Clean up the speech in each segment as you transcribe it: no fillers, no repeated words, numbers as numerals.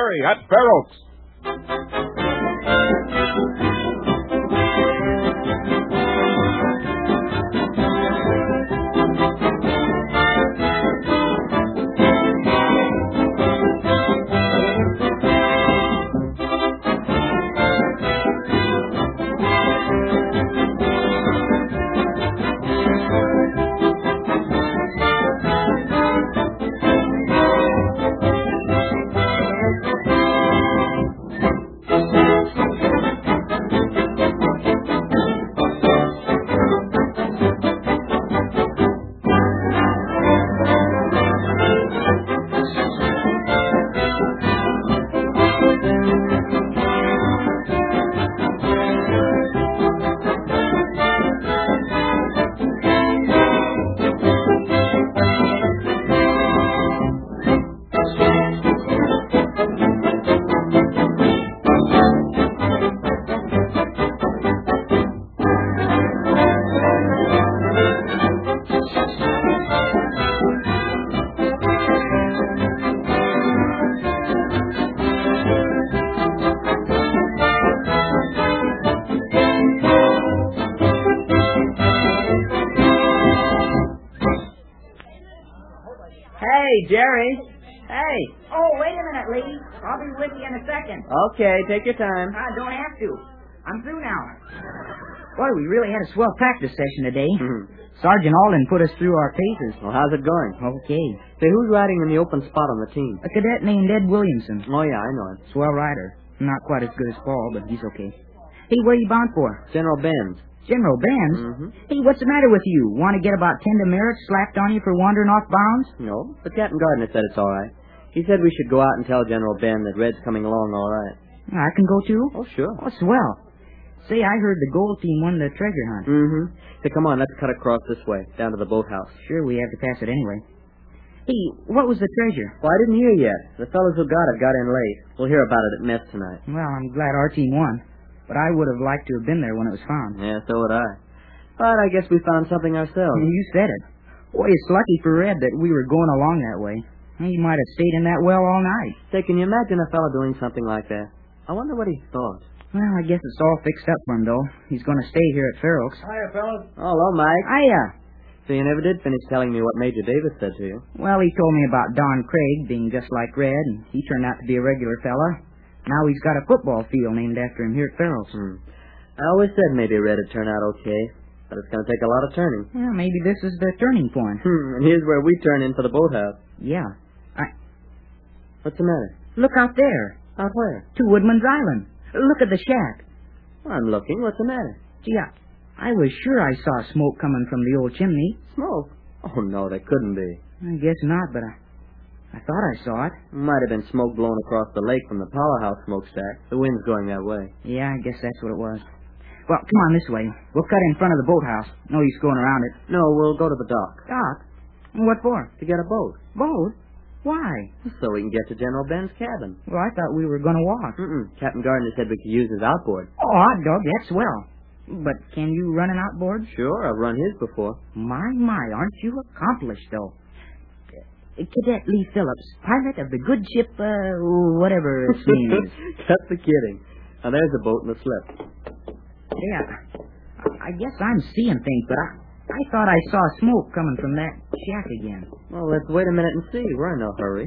Jerry at Fair Oaks. Hey, Jerry. Hey. Oh, wait a minute, Lee. I'll be with you in a second. Okay, take your time. I don't have to. I'm through now. Boy, we really had a swell practice session today. Sergeant Alden put us through our paces. Well, how's it going? Okay. Say, who's riding in the open spot on the team? A cadet named Ed Williamson. Oh, yeah, I know him. Swell rider. Not quite as good as Paul, but he's okay. Hey, where are you bound for? General Benz. General Benz? Hey, what's the matter with you? Want to get about 10 demerits slapped on you for wandering off bounds? No, but Captain Gardner said it's all right. He said we should go out and tell General Ben that Red's coming along all right. I can go too? Oh, sure. Oh, swell. Say, I heard the gold team won the treasure hunt. Say, come on, let's cut across this way, down to the boathouse. Sure, we have to pass it anyway. Hey, what was the treasure? Well, I didn't hear yet. The fellows who got it got in late. We'll hear about it at mess tonight. Well, I'm glad our team won. But I would have liked to have been there when it was found. Yeah, so would I. But I guess we found something ourselves. You said it. Boy, it's lucky for Red that we were going along that way. He might have stayed in that well all night. Say, can you imagine a fellow doing something like that? I wonder what he thought. Well, I guess it's all fixed up for him, though. He's going to stay here at Fair Oaks. Hiya, fellas. Oh, hello, Mike. Hiya. So you never did finish telling me what Major Davis said to you? Well, he told me about Don Craig being just like Red, and he turned out to be a regular fella. Now he's got a football field named after him here at Fair Oaks. I always said maybe Red would turn out okay, but it's going to take a lot of turning. Well, maybe this is the turning point. And here's where we turn into the boathouse. Yeah. What's the matter? Look out there. Out where? To Woodman's Island. Look at the shack. I'm looking. What's the matter? Gee, I was sure I saw smoke coming from the old chimney. Smoke? Oh, no, that couldn't be. I guess not, but I thought I saw it. Might have been smoke blown across the lake from the powerhouse smokestack. The wind's going that way. Yeah, I guess that's what it was. Well, come on this way. We'll cut in front of the boathouse. No use going around it. No, we'll go to the dock. Dock? What for? To get a boat. Boat? Why? So we can get to General Ben's cabin. Well, I thought we were going to walk. Captain Gardner said we could use his outboard. Oh, hot dog, that's swell. But can you run an outboard? Sure, I've run his before. My, aren't you accomplished, though? Cadet Lee Phillips, pilot of the good ship, whatever its name is. Cut the kidding. Now, there's a boat in the slip. Yeah, I guess I'm seeing things, but I thought I saw smoke coming from that shack again. Well, let's wait a minute and see. We're in no hurry.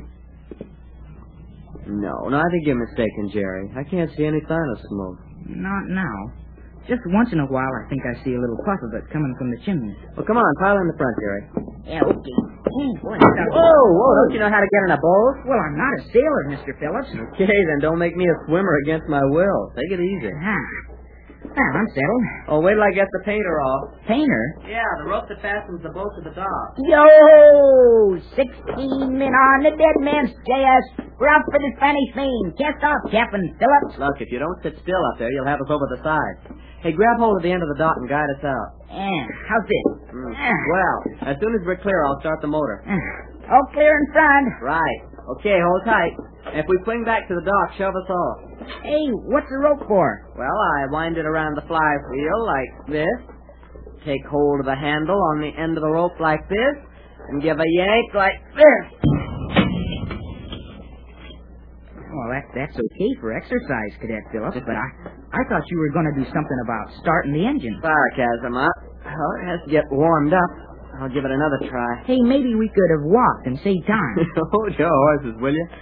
No, I think you're mistaken, Jerry. I can't see any sign of smoke. Not now. Just once in a while, I think I see a little puff of it coming from the chimney. Well, come on, pile in the front, Jerry. Yeah, okay. Boy, whoa, don't you know how to get in a boat? Well, I'm not a sailor, Mr. Phillips. Okay, then don't make me a swimmer against my will. Take it easy. Well, I'm settled. Oh, wait till I get the painter off. Painter? Yeah, the rope that fastens the boat to the dock. Yo! 16 men on the dead man's JS. We're out for the Spanish Main. Cast off, Captain Phillips. Look, if you don't sit still up there, you'll have us over the side. Hey, grab hold of the end of the dock and guide us out. How's this? Well, as soon as we're clear, I'll start the motor. All clear in front. Right. Okay, hold tight. If we swing back to the dock, shove us off. Hey, what's the rope for? Well, I wind it around the fly wheel like this. Take hold of the handle on the end of the rope like this. And give a yank like this. Well, that's okay for exercise, Cadet Phillips, but I thought you were going to do something about starting the engine. Sarcasm, huh? Well, it has to get warmed up. I'll give it another try. Hey, maybe we could have walked and saved time. Hold your horses, will you?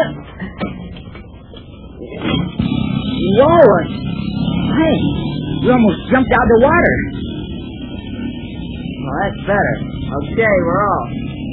Whoa! Hey, you almost jumped out of the water. Well, that's better. Okay, we're off.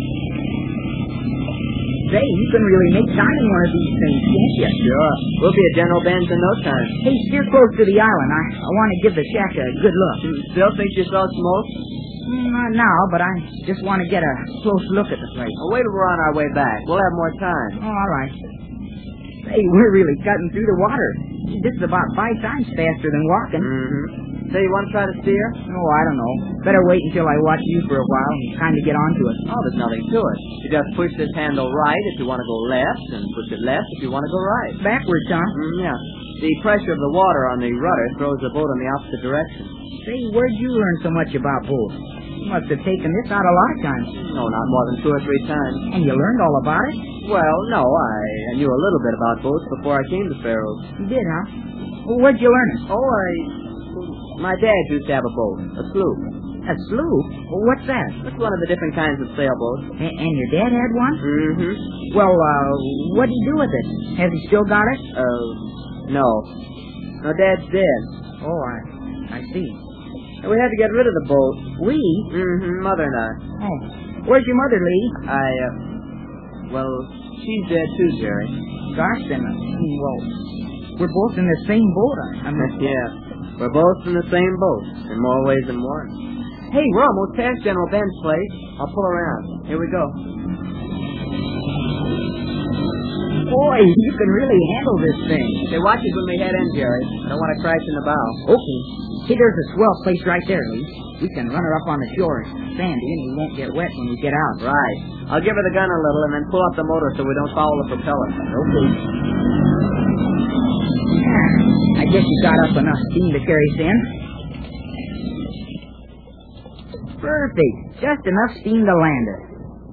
Say, you can really make time in one of these things, can't you? Sure. We'll be at General Ben's in no time. Hey, steer close to the island. I want to give the shack a good look. You still think you saw smoke? Not now, but I just want to get a close look at the place. Well, wait till we're on our way back. We'll have more time. Oh, all right. Hey, we're really cutting through the water. This is about 5 times faster than walking. Mm-hmm. So you want to try to steer? Oh, I don't know. Better wait until I watch you for a while and kind of get onto it. Oh, there's nothing to it. You just push this handle right if you want to go left, and push it left if you want to go right. Backwards, huh? Yeah. The pressure of the water on the rudder throws the boat in the opposite direction. Say, where'd you learn so much about boats? You must have taken this out a lot of times. No, not more than 2 or 3 times. And you learned all about it? Well, no, I knew a little bit about boats before I came to Faroes. You did, huh? Well, where'd you learn it? Oh, my dad used to have a boat, a sloop. A sloop? Well, what's that? That's one of the different kinds of sailboats. And your dad had one? Mm-hmm. Well, what'd he do with it? Has he still got it? No. No, Dad's dead. Oh, I see. We had to get rid of the boat. We? Mm-hmm, Mother and I. Oh. Where's your mother, Lee? Well, she's dead too, Jerry. Gosh, then, well, we're both in the same boat. Yeah, we're both in the same boat, in more ways than one. Hey, we're almost past General Ben's place. I'll pull around. Here we go. Boy, you can really handle this thing. Say, watch it when we head in, Jerry. I don't want to crash in the bow. Okay. See, there's a swell place right there, Lee. We can run her up on the shore. It's sandy, and we won't get wet when we get out. Right. I'll give her the gun a little and then pull up the motor so we don't foul the propeller. Okay. I guess you got up enough steam to carry us in. Perfect. Just enough steam to land us.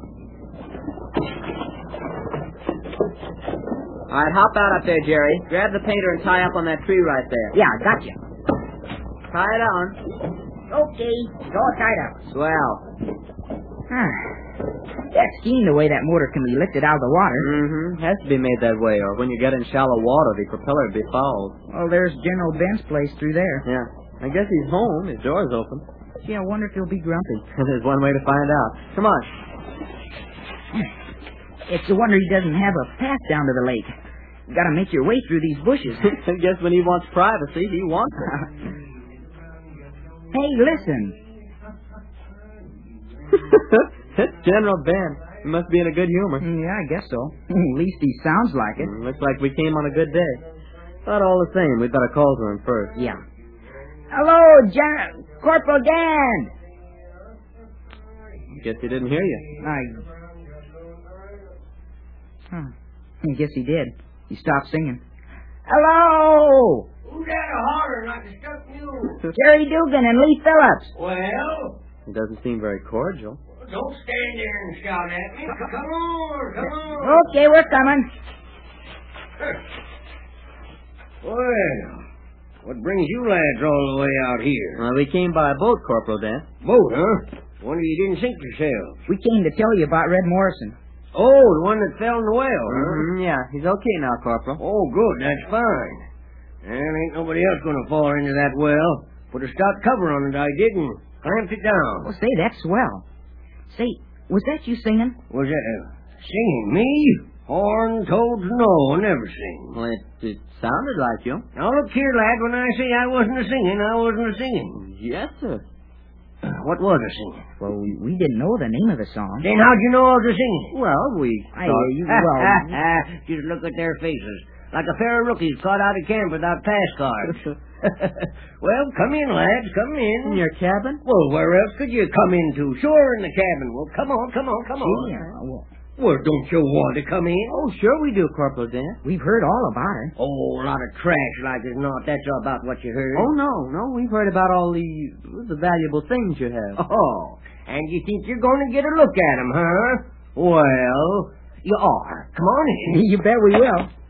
All right, hop out up there, Jerry. Grab the painter and tie up on that tree right there. Yeah, gotcha. Tie it on. Okay, it's all tied up. Swell. That's steam the way that motor can be lifted out of the water. Mm-hmm. Has to be made that way, or when you get in shallow water, the propeller would be fouled. Well, there's General Ben's place through there. Yeah. I guess he's home. His door's open. Gee, I wonder if he'll be grumpy. There's one way to find out. Come on. It's a wonder he doesn't have a path down to the lake. You gotta make your way through these bushes. I guess when he wants privacy, he wants it. Hey, listen. It's General Ben. He must be in a good humor. Yeah, I guess so. At least he sounds like it. Looks like we came on a good day. But all the same, we'd better call to him first. Yeah. Hello, Corporal Dan. Guess he didn't hear you. I guess he did. He stopped singing. Hello! Who's that hollering like a stuck mule? Jerry Dugan and Lee Phillips. Well, He doesn't seem very cordial. don't stand there and shout at me. Come on. Okay, we're coming. Well, what brings you lads all the way out here? Well, we came by a boat, Corporal Dan. Boat, huh? Wonder you didn't sink yourselves. We came to tell you about Red Morrison. Oh, the one that fell in the well, huh? Mm-hmm, yeah, he's okay now, Corporal. Oh, good. That's fine. Well, ain't nobody else going to fall into that well. Put a stout cover on it, I did, and clamped it down. Well, say, that's swell. Say, was that you singing? Was that singing? Me? Horn, toads, no, never sing. Well, it sounded like you. Now, look here, lad, when I say I wasn't a-singing, I wasn't a-singing. Yes, sir. What was a-singing? Well, we didn't know the name of the song. Then how'd you know I was a-singing? Well, we Just look at their faces. Like a pair of rookies caught out of camp without pass cards. Well, come in, lads, come in. In your cabin? Well, where else could you come into? Sure, in the cabin. Well, come on. Yeah, Well, don't you want to come in? Oh, sure we do, Corporal Dan. we've heard all about it. Oh, a lot of trash like as not. That's about what you heard. Oh, no, we've heard about all the valuable things you have. Oh, and you think you're going to get a look at 'em, huh? Well, you are. Come on in. You bet we will.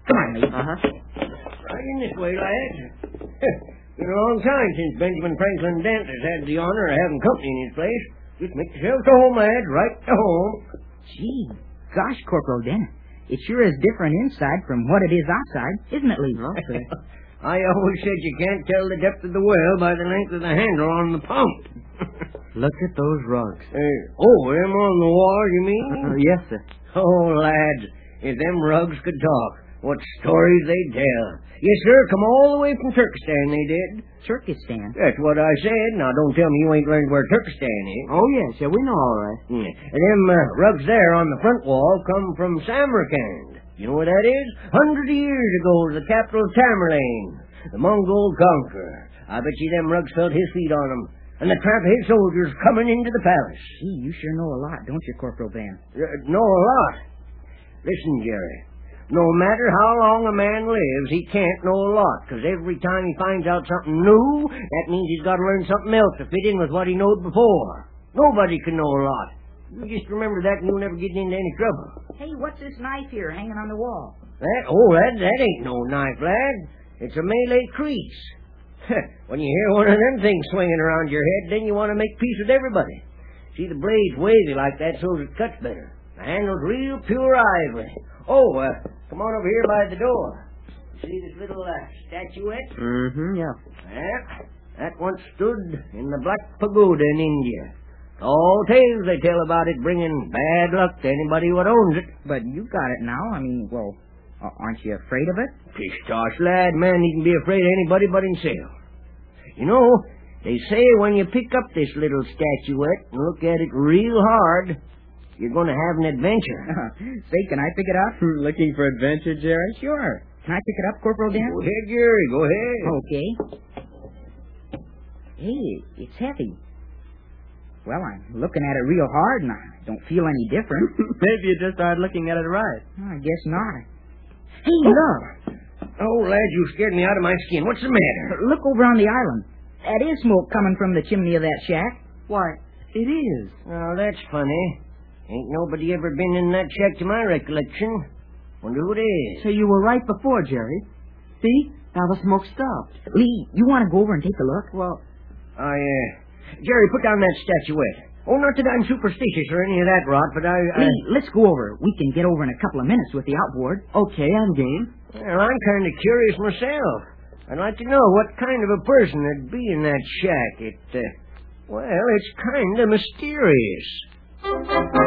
Come on, Lee. Right in this way, lads. Been a long time since Benjamin Franklin Dent has had the honor of having company in his place. Just make yourselves to home, lads, right to home. Gee, gosh, Corporal Dent. It sure is different inside from what it is outside, isn't it, Lee? Okay. I always said you can't tell the depth of the well by the length of the handle on the pump. Look at those rugs. Them on the wall, you mean? Yes, sir. Oh, lads, if them rugs could talk, what stories they'd tell. Yes, sir, come all the way from Turkestan, they did. Turkestan? That's what I said. Now, don't tell me you ain't learned where Turkestan is. Oh, yes, we know all right. Yeah. And them rugs there on the front wall come from Samarkand. You know where that is? Hundreds of years ago, the capital of Tamerlane, the Mongol conqueror. I bet you them rugs felt his feet on them. And the tramp of his soldiers coming into the palace. Gee, you sure know a lot, don't you, Corporal Van? Know a lot. Listen, Jerry. No matter how long a man lives, he can't know a lot, because every time he finds out something new, that means he's got to learn something else to fit in with what he knowed before. Nobody can know a lot. You just remember that and you'll never get into any trouble. Hey, what's this knife here hanging on the wall? That ain't no knife, lad. It's a Malay crease. When you hear one of them things swinging around your head, then you want to make peace with everybody. See, the blade's wavy like that so it cuts better. The handle's real pure ivory. Come on over here by the door. See this little statuette? Yeah. That once stood in the Black Pagoda in India. All tales they tell about it bringing bad luck to anybody who owns it. But you got it now. I mean, well, aren't you afraid of it? Pish tosh, lad. Man needn't be afraid of anybody but himself. You know, they say when you pick up this little statuette and look at it real hard, you're going to have an adventure. Say, can I pick it up? Looking for adventure, Jerry? Sure. Can I pick it up, Corporal Dan? Go ahead, Jerry. Go ahead. Okay. Hey, it's heavy. Well, I'm looking at it real hard, and I don't feel any different. Maybe you just started looking at it right. I guess not. Hey, look. Oh, lad, you scared me out of my skin. What's the matter? Look over on the island. That is smoke coming from the chimney of that shack. Why, it is. Oh, that's funny. Ain't nobody ever been in that shack to my recollection. Wonder who it is. So you were right before, Jerry. See? Now the smoke stopped. Lee, you want to go over and take a look? Well, Jerry, put down that statuette. Oh, not that I'm superstitious or any of that rot, but Lee, let's go over. We can get over in a couple of minutes with the outboard. okay, I'm game. Well, I'm kind of curious myself. I'd like to know what kind of a person would be in that shack. It's kind of mysterious.